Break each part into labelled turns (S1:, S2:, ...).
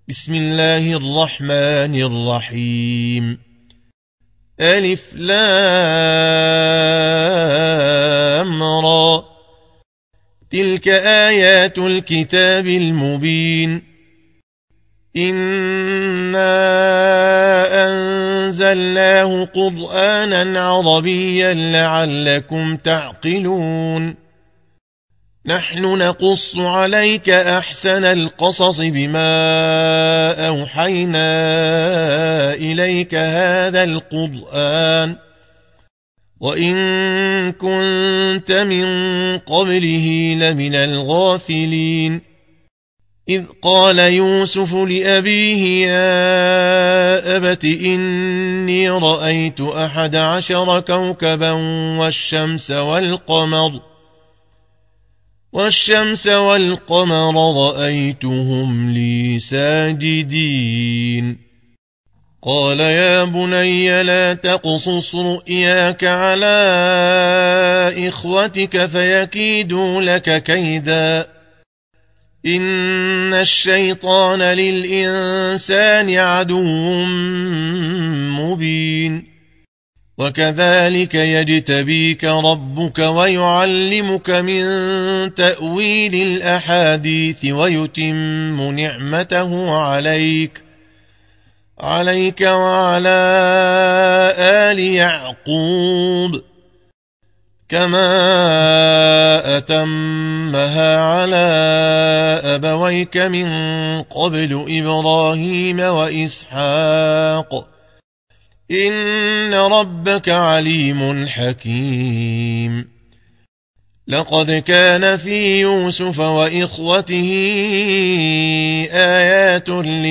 S1: بسم الله الرحمن الرحيم. ألف لام را، تلك آيات الكتاب المبين. إنا أنزلناه قرآنا عربيا لعلكم تعقلون. نحن نقص عليك أحسن القصص بما أوحينا إليك هذا القرآن وإن كنت من قبله لمن الغافلين. إذ قال يوسف لأبيه يا أبت إني رأيت 11 كوكبا والشمس والقمر رأيتهم لي ساجدين. قال يا بني لا تقصص رؤياك على إخوتك فيكيدوا لك كيدا إن الشيطان للإنسان عدو مبين. وكذلك يجتبيك ربك ويعلمك من تأويل الأحاديث ويتم نعمته عليك وعلى آل يعقوب كما أتمها على أبويك من قبل إبراهيم وإسحاق إن ربك عليم حكيم. لقد كان في يوسف وإخوته آيات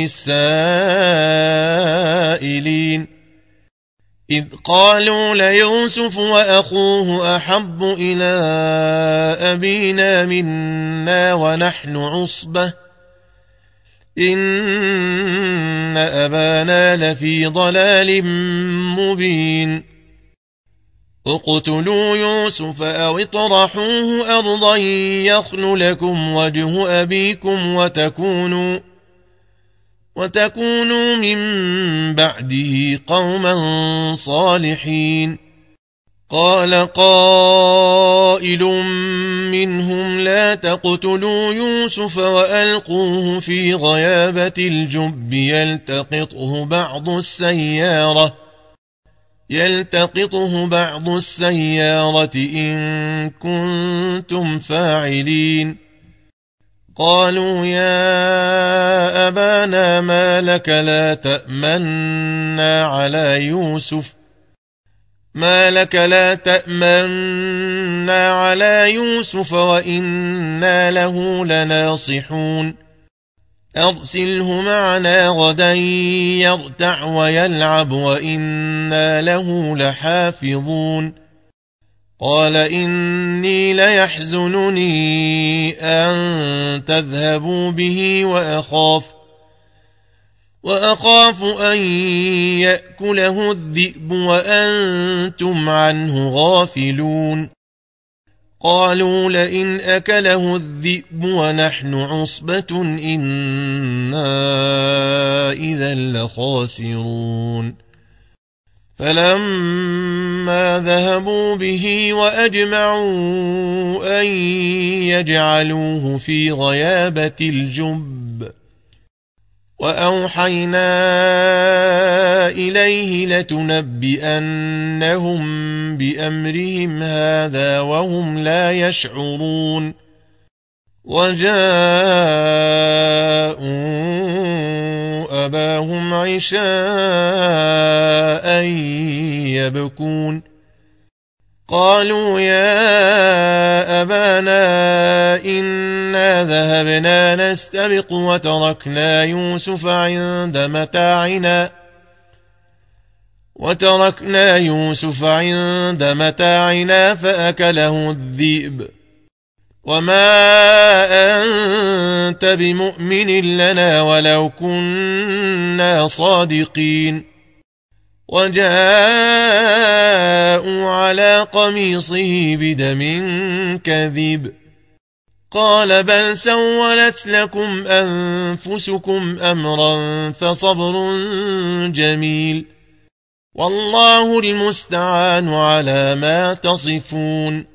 S1: للسائلين إذ قالوا ليوسف وأخوه أحب إلى أبينا منا ونحن عصبة إن أبانا لفي ضلال مبين. اقتلوا يوسف أو اطرحوه أرضا يخل لكم وجه أبيكم وتكونوا من بعده قوما صالحين. قال قائل منهم لا تقتلوا يوسف وألقوه في غيابة الجب يلتقطه بعض السيارة إن كنتم فاعلين. قالوا يا أبانا ما لك لا تأمنا على يوسف وإنا له لناصحون. أرسله معنا غدا يرتع ويلعب وإنا له لحافظون. قال إني ليحزنني أن تذهبوا به وأخاف أن يأكله الذئب وأنتم عنه غافلون. قالوا لئن أكله الذئب ونحن عصبة إنا إذا لخاسرون. فلما ذهبوا به وأجمعوا أن يجعلوه في غيابة الجب وأوحينا إليه لتنبئنهم بأمرهم هذا وهم لا يشعرون. وجاءوا أباهم عشاء يبكون. قالوا يا أبانا إنا ذهبنا نستبق وتركنا يوسف عند متاعنا فأكله الذئب وما أنت بمؤمن لنا ولو كنا صادقين. وجاءوا على قميصه بدم كذب قال بل سولت لكم أنفسكم أمرا فصبر جميل والله المستعان على ما تصفون.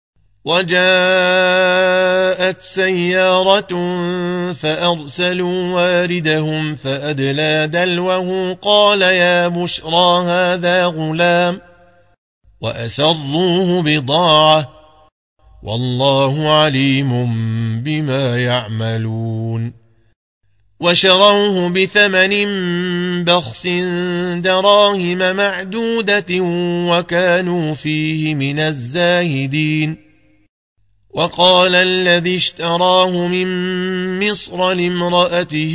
S1: وجاءت سيارة فأرسلوا واردهم فأدلى دلوه قال يا بشرى هذا غلام وأسروه بضاعة والله عليم بما يعملون. وشروه بثمن بخس دراهم معدودة وكانوا فيه من الزاهدين. وقال الذي اشتراه من مصر لامرأته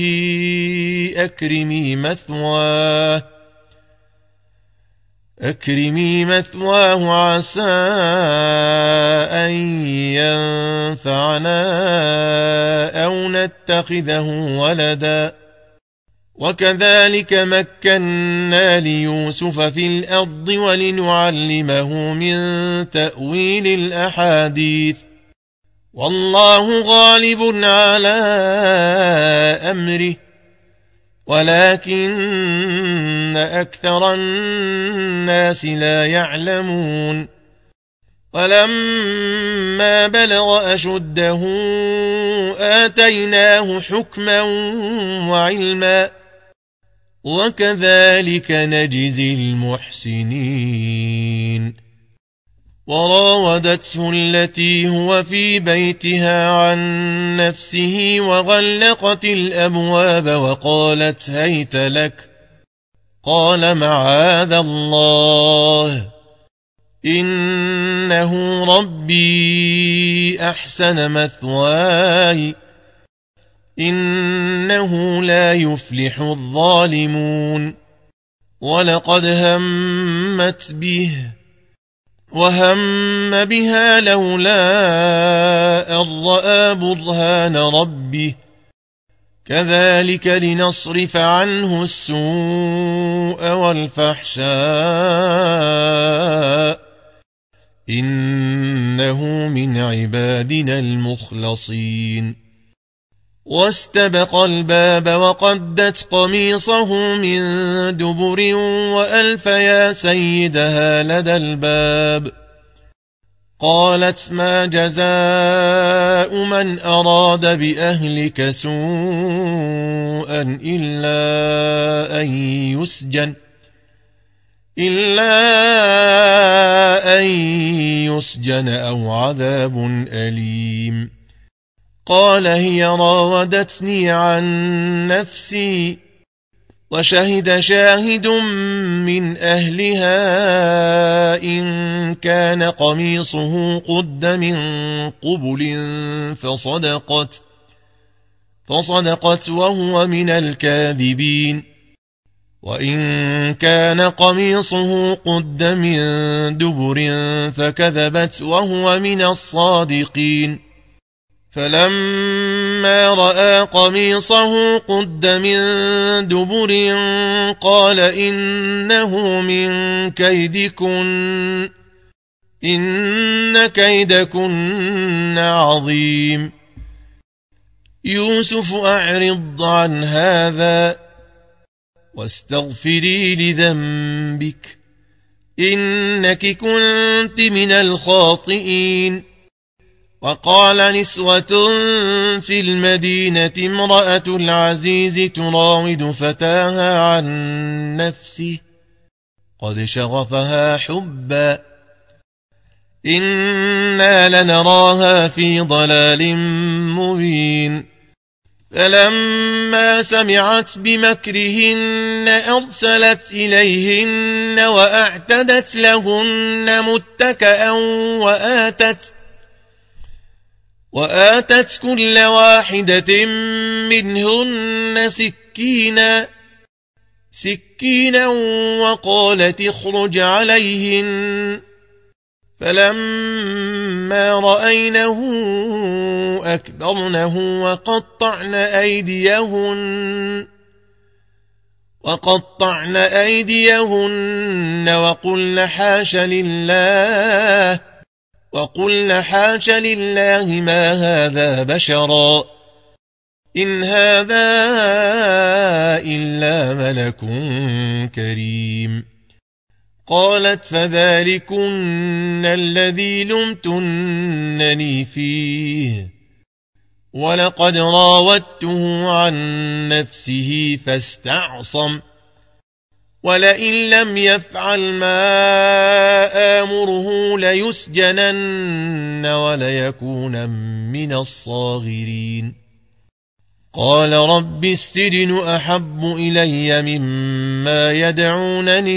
S1: أكرمي مثواه عسى أن ينفعنا أو نتخذه ولدا. وكذلك مكنا ليوسف في الأرض ولنعلمه من تأويل الأحاديث والله غالب على أمره ولكن أكثر الناس لا يعلمون. ولما بلغ أشده آتيناه حكما وعلما وكذلك نجزي المحسنين. وراودته التي هو في بيتها عن نفسه وغلقت الأبواب وقالت هيت لك قال معاذ الله إنه ربي أحسن مثواي إنه لا يفلح الظالمون. ولقد همت به وهم بها لولا أن رأى برهان ربه كذلك لنصرف عنه السوء والفحشاء إنه من عبادنا المخلصين. واستبق الباب وقدت قميصه من دبر وألف يا سيدها لدى الباب. قالت ما جزاء من أراد بأهلك سوءا إلا أن يسجن أو عذاب أليم. قال هي راودتني عن نفسي وشهد شاهد من أهلها إن كان قميصه قد من قبل فصدقت وهو من الكاذبين وإن كان قميصه قد من دبر فكذبت وهو من الصادقين. فلما رأى قميصه قد من دبر قال إنه من كيدكن إن كيدكن عظيم. يوسف أعرض عن هذا واستغفري لذنبك إنك كنت من الخاطئين. وقال نسوة في المدينة امرأة العزيز تراود فتاها عن نفسه قد شغفها حبا إنا لنراها في ضلال مبين. فلما سمعت بمكرهن أرسلت إليهن وأعتدت لهن متكئا وآتت كل واحدة منهن سكينا وقالت اخرج عليهن. فلما رأينه أكبرنه وقطعن أيديهن وقلن حاش لله وقلن حاش لله ما هذا بشرا إن هذا إلا ملك كريم قالت فذلكن الذي لمتنني فيه ولقد راودته عن نفسه فاستعصم ولئن لم يفعل ما آمره ليسجنن وليكون من الصاغرين قال رب السجن أحب إلي مما يدعونني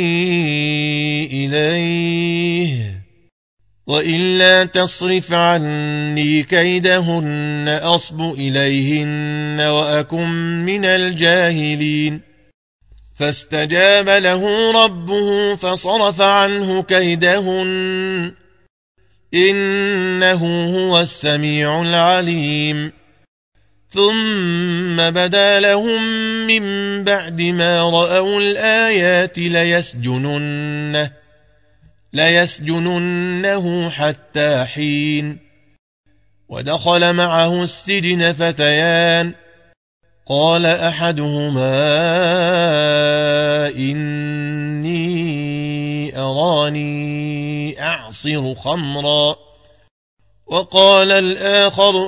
S1: إليه وإلا تصرف عني كيدهن أصب إليهن وأكن من الجاهلين فاستجاب له ربه فصرف عنه كيدهن إنه هو السميع العليم ثم بدا لهم من بعد ما رأوا الآيات ليسجننه حتى حين ودخل معه السجن فتيان قال أحدهما إني أراني أعصر خمرا وقال الآخر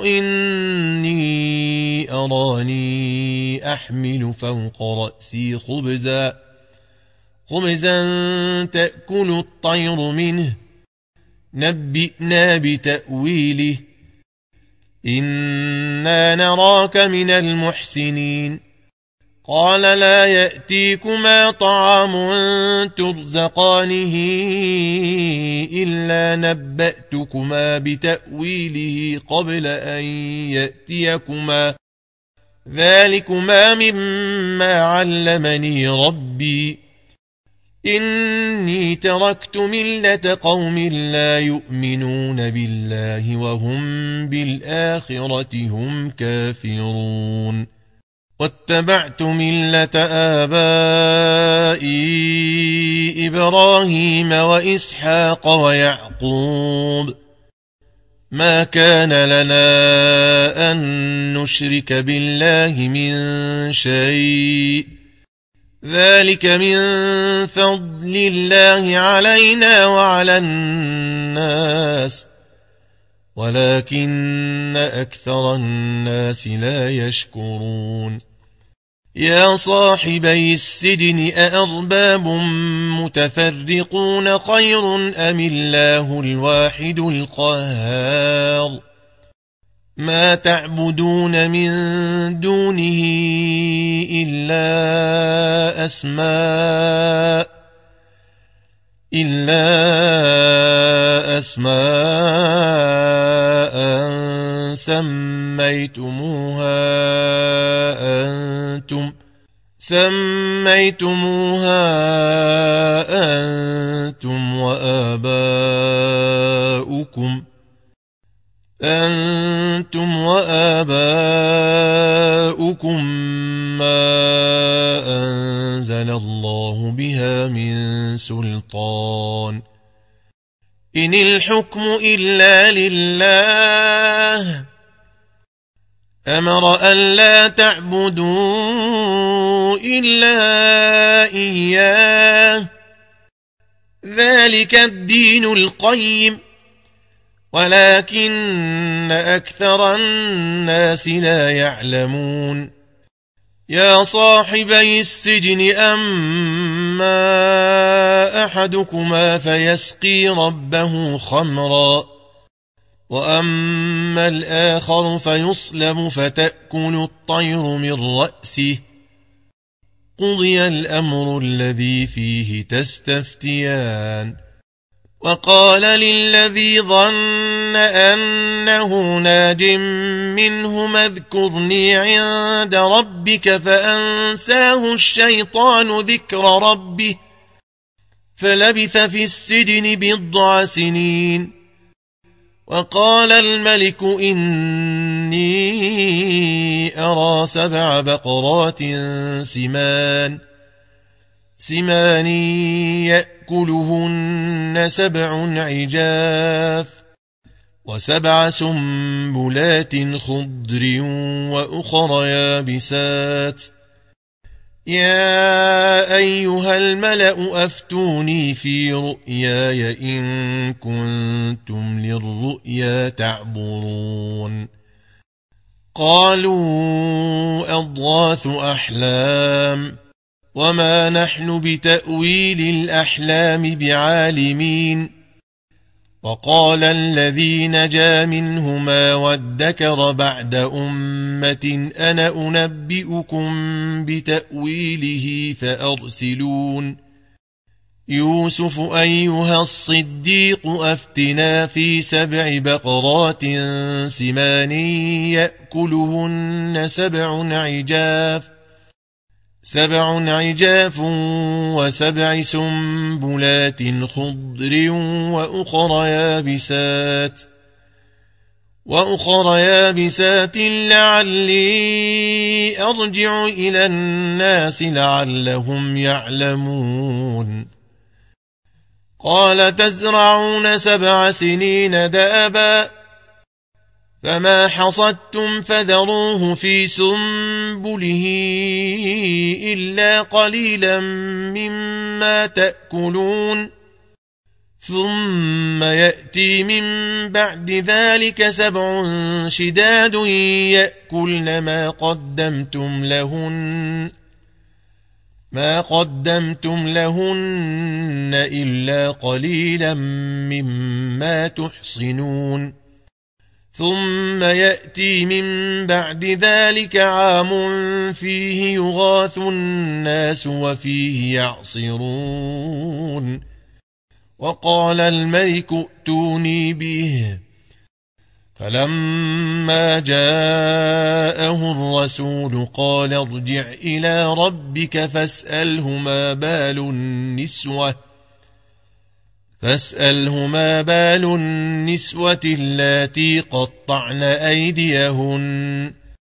S1: إني أراني أحمل فوق رأسي خبزا تأكل الطير منه نبئنا بتأويله إنا نراك من المحسنين قال لا يأتيكما طعام ترزقانه إلا نبأتكما بتأويله قبل أن يأتيكما ذلكما مما علمني ربي إني تركت ملة قوم لا يؤمنون بالله وهم بالآخرة هم كافرون واتبعت ملة آبائي إبراهيم وإسحاق ويعقوب ما كان لنا أن نشرك بالله من شيء ذلك من فضل الله علينا وعلى الناس ولكن أكثر الناس لا يشكرون يا صاحبي السجن أأرباب متفرقون خير أم الله الواحد القهار ما تعبدون من دونه إلا أسماء سميتموها أنتم وآباؤكم ما أنزل الله بها من سلطان إن الحكم إلا لله أمر أن لا تعبدوا إلا إياه ذلك الدين القيم ولكن أكثر الناس لا يعلمون يا صاحبي السجن أما أحدكما فيسقي ربه خمرا وأما الآخر فيصلب فتأكل الطير من رأسه قضي الأمر الذي فيه تستفتيان وقال للذي ظن أنه ناج منهما اذكرني عند ربك فأنساه الشيطان ذكر ربه فلبث في السجن 10 سنين وقال الملك إني أرى 7 بقرات سمان يأكلهن 7 عجاف وسبع سنبلات خضر وأخر يابسات يا أيها الملأ أفتوني في رؤياي إن كنتم للرؤيا تعبرون قالوا أضغاث أحلام وما نحن بتأويل الأحلام بعالمين وقال الذي نجا منهما وادكر بعد أمة أنا أنبئكم بتأويله فأرسلون يوسف أيها الصديق أفتنا في 7 بقرات سمان يأكلهن 7 عجاف و7 سنبلات خضر وأخر يابسات لعلي أرجع إلى الناس لعلهم يعلمون قال تزرعون 7 سنين دابا فما حصدتم فذروه في سنبله إلا قليلا مما تأكلون ثم يأتي من بعد ذلك 7 شداد يأكلن ما قدمتم لهن إلا قليلا مما تحصنون ثم يأتي من بعد ذلك عام فيه يغاث الناس وفيه يعصرون وقال الملك ائتوني به فلما جاءه الرسول قال ارجع إلى ربك فاسأله ما بال النسوة اللاتي قطعن أيديهن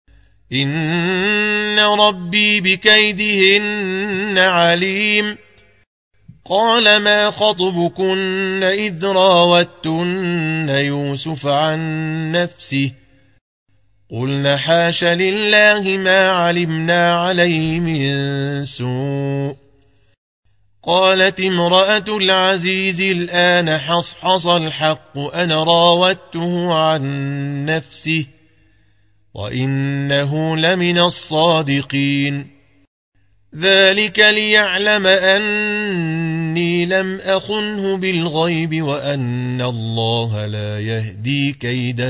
S1: إن ربي بكيدهن عليم قال ما خطبكن إذ راوتن يوسف عن نفسه قلن حاش لله ما علمنا عليه من سوء قالت امرأة العزيز الآن حصحص الحق أنا راودته عن نفسه وإنه لمن الصادقين ذلك ليعلم أني لم أخنه بالغيب وأن الله لا يهدي كيد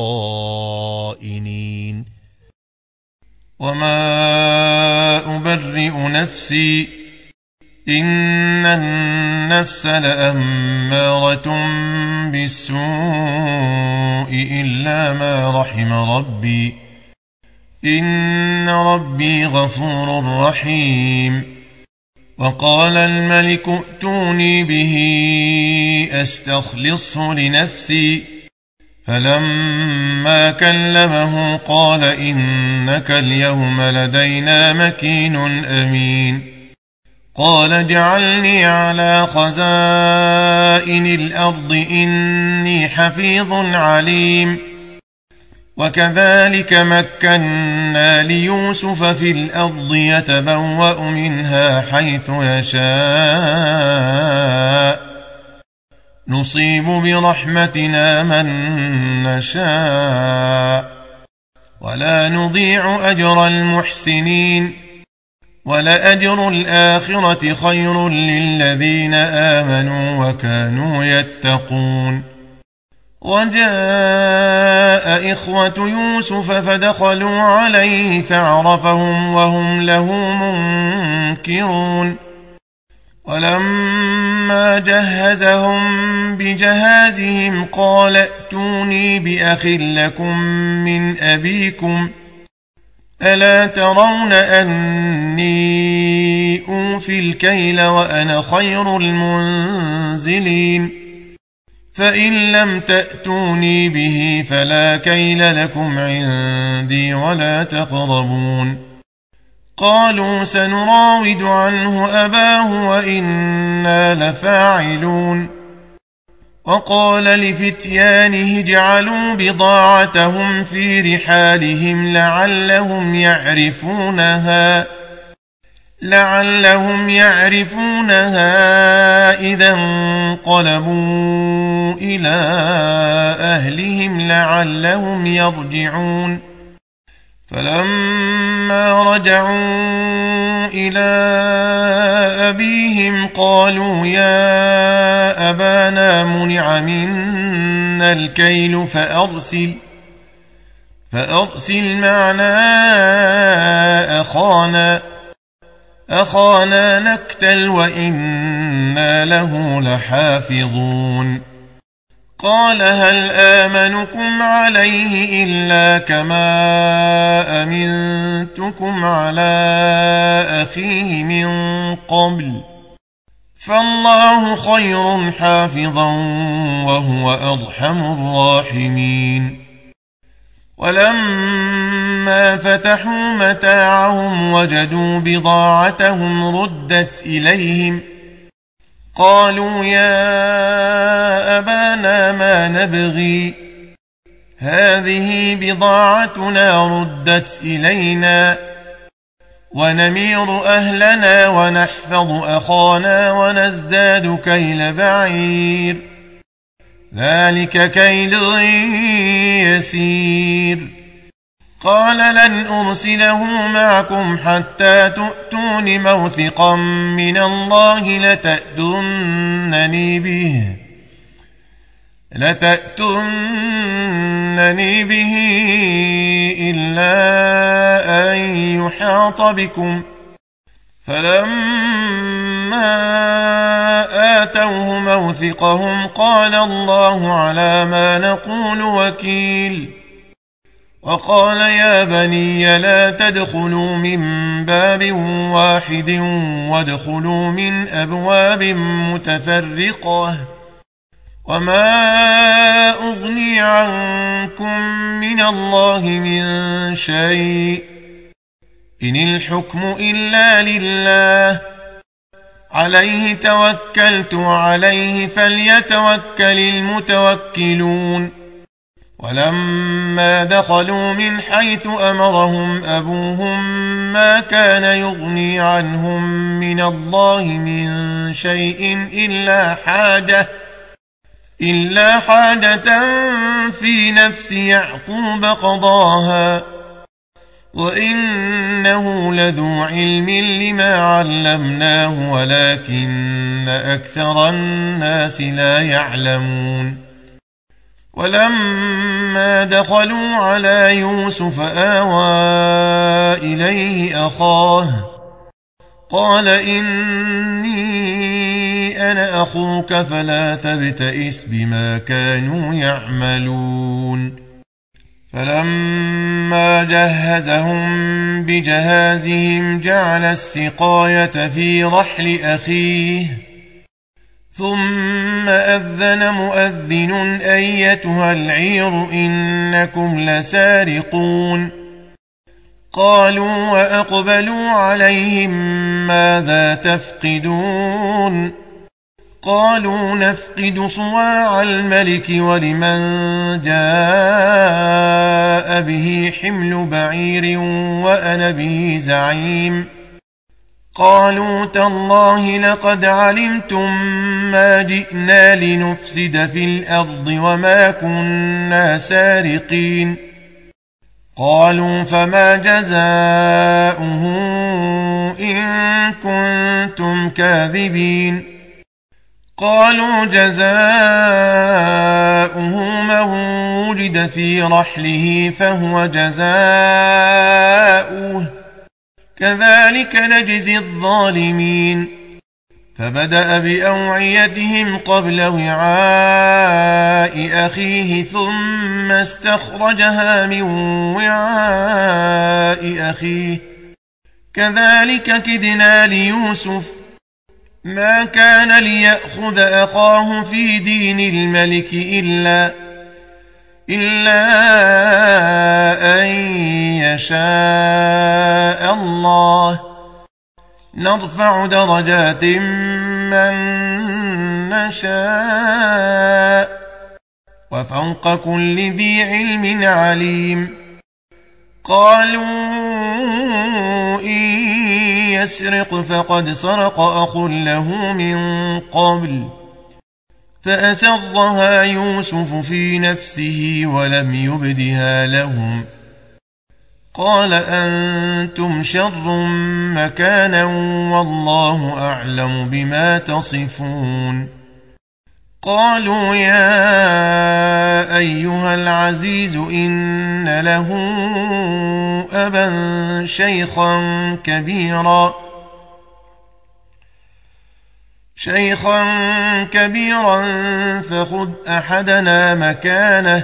S1: الخائنين وما أبرئ نفسي إن النفس لأمارة بالسوء إلا ما رحم ربي إن ربي غفور رحيم وقال الملك ائتوني به أستخلصه لنفسي فلما كلمه قال إنك اليوم لدينا مكين أمين قال اجعلني على خزائن الأرض إني حفيظ عليم وكذلك مكنا ليوسف في الأرض يتبوأ منها حيث يشاء نصيب برحمتنا من نشاء ولا نضيع أجر المحسنين ولأجر الآخرة خير للذين آمنوا وكانوا يتقون وجاء إخوة يوسف فدخلوا عليه فعرفهم وهم له منكرون ولما جهزهم بجهازهم قال ائتوني بأخ لكم من أبيكم ألا ترون أني أوفي الكيل وأنا خير المنزلين فإن لم تأتوني به فلا كيل لكم عندي ولا تقربون قالوا سنراود عنه أباه وإنا لفاعلون وقال لفتيانه اجعلوا بضاعتهم في رحالهم لعلهم يعرفونها إذا انقلبوا إلى أهلهم لعلهم يرجعون فلما رجعوا إلى أبيهم قالوا يا أبانا منع منا الكيل فأرسل معنا أخانا نكتل وإنا له لحافظون قال هل آمنكم عليه إلا كما أمنتكم على أخيه من قبل فالله خير حافظا وهو أرحم الراحمين ولما فتحوا متاعهم وجدوا بضاعتهم ردت إليهم قالوا يا أبانا ما نبغي هذه بضاعتنا ردت إلينا ونمير أهلنا ونحفظ أخانا ونزداد كيل بعير ذلك كيل يسير قال لن أرسله معكم حتى تؤتون موثقا من الله لتأتونني به إلا أن يحاط بكم فلما آتوه موثقهم قال الله على ما نقول وكيل وقال يا بني لا تدخلوا من باب واحد وادخلوا من أبواب متفرقة وما أغني عنكم من الله من شيء إن الحكم إلا لله عليه توكلت وعليه فليتوكل المتوكلون ولما دخلوا من حيث أمرهم أبوهم ما كان يغني عنهم من الله من شيء إلا حاجة في نفس يعقوب قضاها وإنه لذو علم لما علمناه ولكن أكثر الناس لا يعلمون ولما دخلوا على يوسف آوى إليه أخاه قال إني أنا أخوك فلا تبتئس بما كانوا يعملون فلما جهزهم بجهازهم جعل السقاية في رحل أخيه ثم أذن مؤذن أيتها العير إنكم لسارقون قالوا وأقبلوا عليهم ماذا تفقدون قالوا نفقد صواع الملك ولمن جاء به حمل بعير وأنا به زعيم قالوا تالله لقد علمتم ما جئنا لنفسد في الأرض وما كنا سارقين قالوا فما جزاؤه إن كنتم كاذبين قالوا جزاؤه من وجد في رحله فهو جزاؤه كذلك نجزي الظالمين فبدأ بأوعيتهم قبل وعاء أخيه ثم استخرجها من وعاء أخيه كذلك كدنا ليوسف ما كان ليأخذ أخاه في دين الملك إلا أن يشاء الله نرفع درجات من نشاء وفوق كل ذي علم عليم قالوا إن يسرق فقد سرق أخ له من قبل فأسرها يوسف في نفسه ولم يبدها لهم قال أنتم شر مكانا والله أعلم بما تصفون قالوا يا أيها العزيز إن له أبا شيخا كبيرا فخذ أحدنا مكانه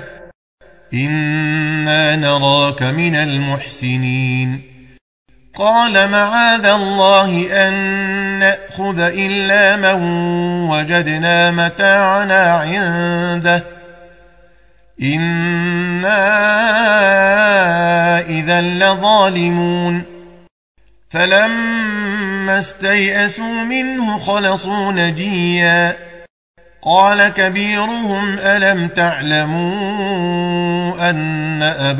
S1: إنا نراك من المحسنين قال معاذ الله أن نأخذ إلا من وجدنا متاعنا عنده إنا إذا لظالمون فلما استيئسوا منه خلصوا نجيا قال كبيرهم ألم تعلموا أن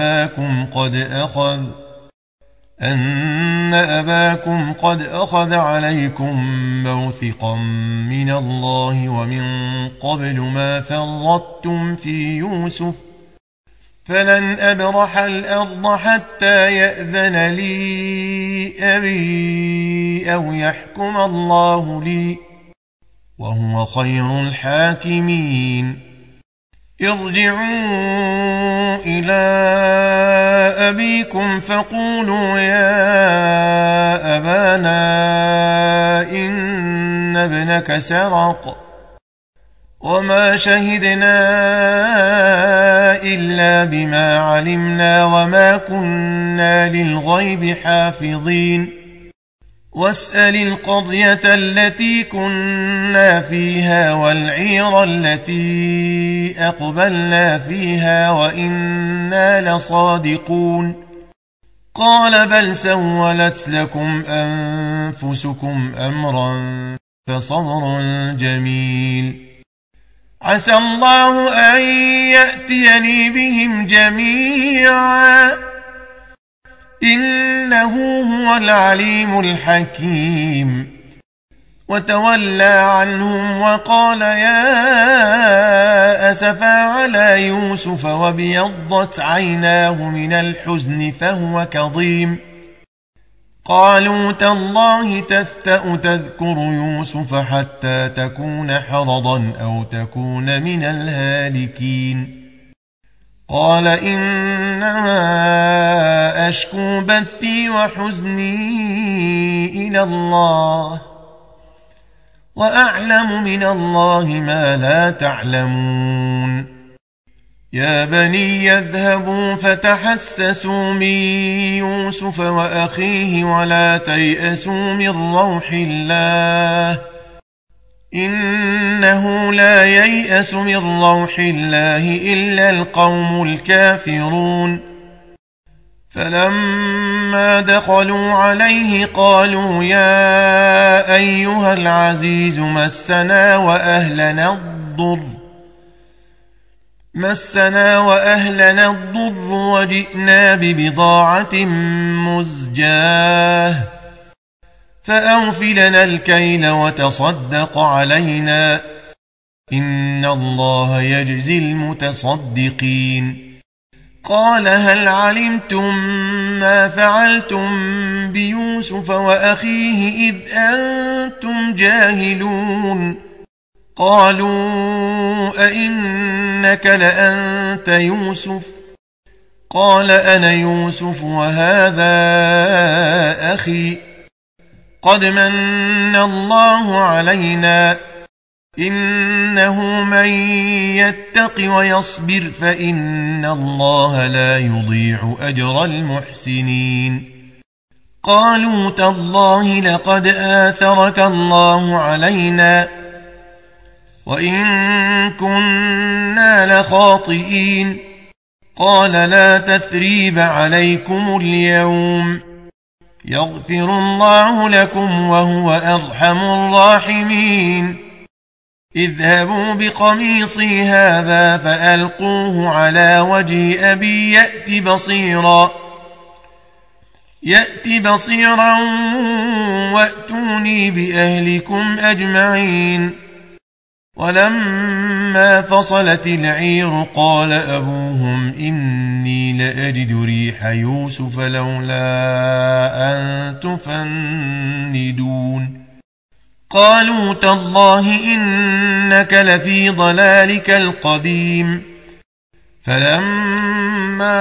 S1: أباكم قد أخذ عليكم موثقا من الله ومن قبل ما فرطتم في يوسف فلن أبرح الأرض حتى يأذن لي أبي أو يحكم الله لي وهو خير الحاكمين ارجعوا إلى أبيكم فقولوا يا أبانا إن ابنك سرق وما شهدنا إلا بما علمنا وما كنا للغيب حافظين واسأل القرية التي كنا فيها والعير التي أقبلنا فيها وإنا لصادقون قال بل سولت لكم أنفسكم أمرا فصبر جميل عسى الله أن يأتيني بهم جميعا إنه هو العليم الحكيم وتولى عنهم وقال يا أسفا على يوسف وابيضت عيناه من الحزن فهو كظيم قالوا تالله تفتأ تذكر يوسف حتى تكون حرضا أو تكون من الهالكين قال إنما أشكو بثي وحزني إلى الله وأعلم من الله ما لا تعلمون يا بني يذهبوا فتحسسوا من يوسف وأخيه ولا تيأسوا من روح الله إنه لا ييأس من روح الله إلا القوم الكافرون فلما دخلوا عليه قالوا يا أيها العزيز مسنا وأهلنا الضر وجئنا ببضاعة مزجاة فأوف لنا الكيل وتصدق علينا إن الله يجزي المتصدقين قال هل علمتم ما فعلتم بيوسف وأخيه إذ أنتم جاهلون قالوا أئنك لأنت يوسف قال أنا يوسف وهذا أخي قد من الله علينا إنه من يتق ويصبر فإن الله لا يضيع أجر المحسنين قالوا تالله لقد آثرك الله علينا وإن كنا لخاطئين قال لا تثريب عليكم اليوم يغفر الله لكم وهو أرحم الراحمين اذهبوا بقميصي هذا فألقوه على وجه أبي يأت بصيرا وأتوني بأهلكم أجمعين. ولما فصلت العير قال أبوهم إني لأجد ريح يوسف لولا أن تفندون. قالوا تالله إنك لفي ضلالك القديم. فلما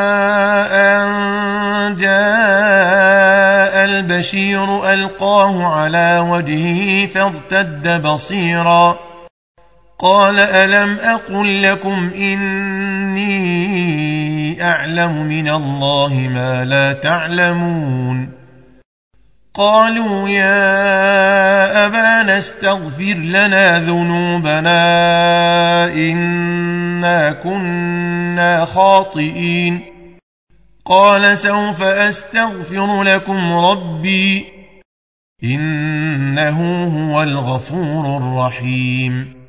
S1: أن جاء البشير ألقاه على وجهه فارتد بصيرا قال ألم أقل لكم إني أعلم من الله ما لا تعلمون. قالوا يا أبانا استغفر لنا ذنوبنا إنا كنا خاطئين. قال سوف أستغفر لكم ربي إنه هو الغفور الرحيم.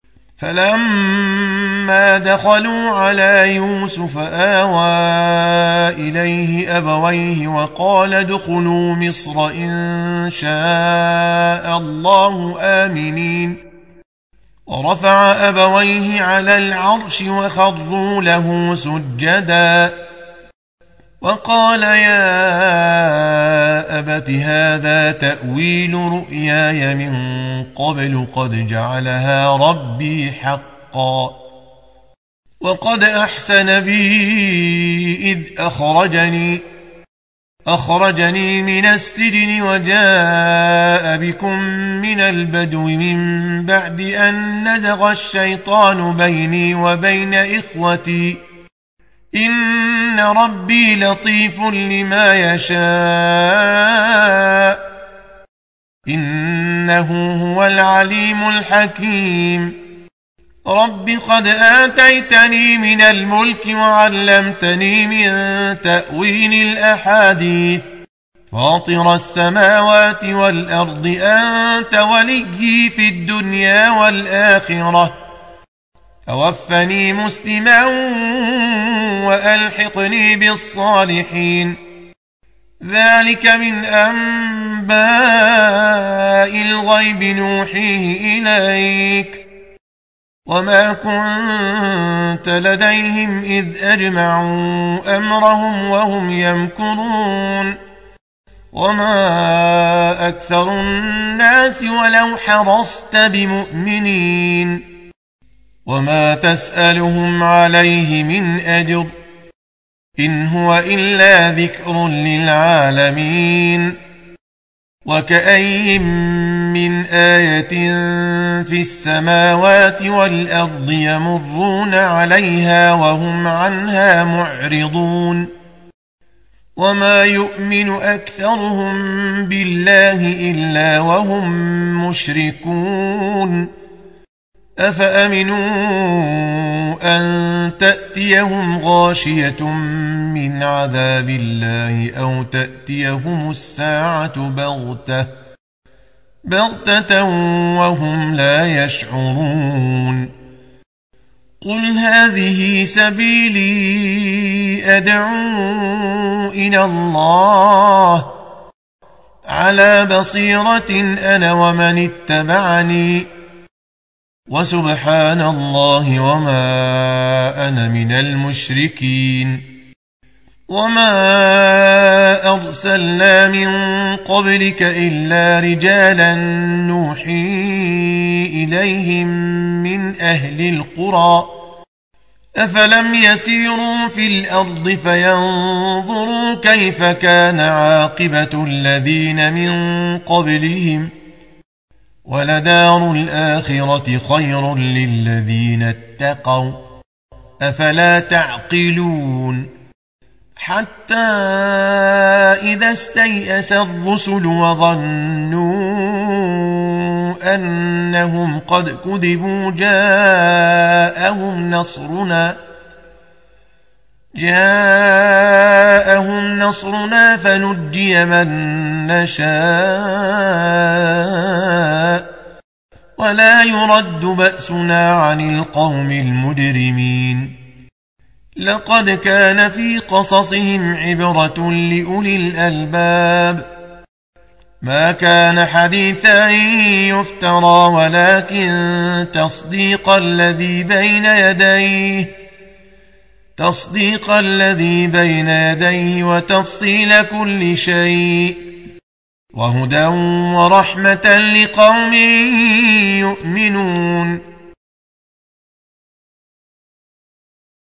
S1: فلما دخلوا على يوسف آوى إليه أبويه وقال ادخلوا مصر إن شاء الله آمنين. ورفع أبويه على العرش وخروا له سجدا وقال يا أبت هذا تأويل رؤياي من قبل قد جعلها ربي حقا وقد أحسن بي إذ أخرجني من السجن وجاء بكم من البدو من بعد أن نزغ الشيطان بيني وبين إخوتي إن ربي لطيف لما يشاء إنه هو العليم الحكيم. رب قد آتيتني من الملك وعلمتني من تأويل الأحاديث فاطر السماوات والأرض أنت وليي في الدنيا والآخرة توفني مسلما وألحقني بالصالحين. ذلك من أنباء الغيب نوحيه إليك وما كنت لديهم إذ أجمعوا أمرهم وهم يمكرون. وما أكثر الناس ولو حرصت بمؤمنين وما تسألهم عليه من أجر إن هو إلا ذكر للعالمين. وكأي من آية في السماوات والأرض يمرون عليها وهم عنها معرضون. وما يؤمن أكثرهم بالله إلا وهم مشركون. أفأمنوا أن تأتيهم غاشية من عذاب الله أو تأتيهم الساعة بغتة وهم لا يشعرون. قل هذه سبيلي أدعو إلى الله على بصيرة أنا ومن اتبعني وسبحان الله وما أنا من المشركين. وما أرسلنا من قبلك إلا رجالا نوحي إليهم من أهل القرى أفلم يسيروا في الأرض فينظروا كيف كان عاقبة الذين من قبلهم ولدار الآخرة خير للذين اتقوا أفلا تعقلون. حتى إذا استيأس الرسل وظنوا أنهم قد كذبوا جاءهم نصرنا فنجي من نشاء ولا يرد بأسنا عن القوم المجرمين لقد كان في قصصهم عبرة لأولي الألباب ما كان حديثا يفترى ولكن تصديق الذي بين يديه وتفصيل كل شيء وهدى ورحمة لقوم يؤمنون